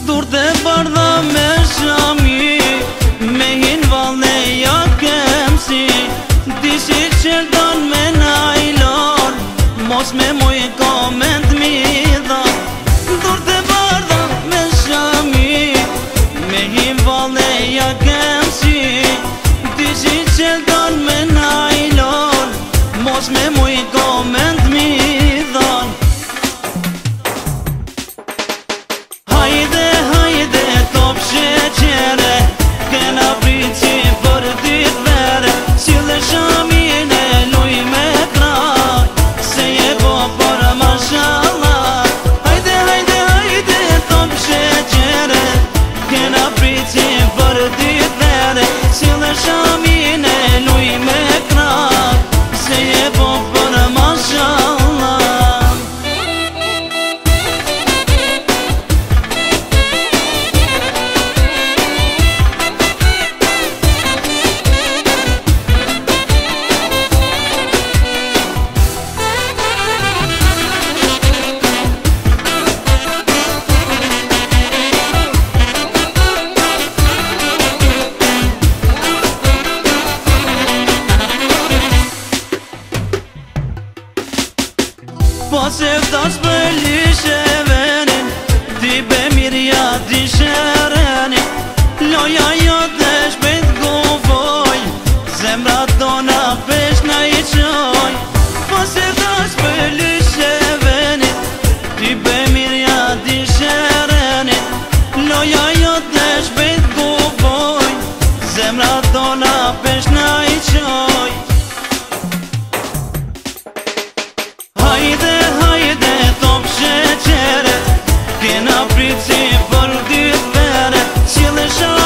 Dur të bardha me shami, me hin valne ja kemsi. Dishi qërdon me najlon, mos me muj koment mi dha. Dur të bardha me shami, me hin valne ja kemsi. Dishi qërdon me najlon, mos me muj koment mi dha. Hajde, hajde, top sheqere, kena prici për dit vere. Sile shamine, luj me kraj, se je po për mashallah. Hajde, hajde, hajde, top sheqere, kena prici për dit vere. Sile shamine, luj me kraj, se je po për mashallah. Po se vdas për lishe venin, ti be mirja di sherenin. Loja jote shpejt guvoj, zemra tona pesh na i qoj. Po se vdas për lishe venin, ti be mirja di sherenin. Loja jote shpejt guvoj, zemra tona pesh na i qoj. Hajde, hajde, top sheqere, kena prici për dit vere. Qile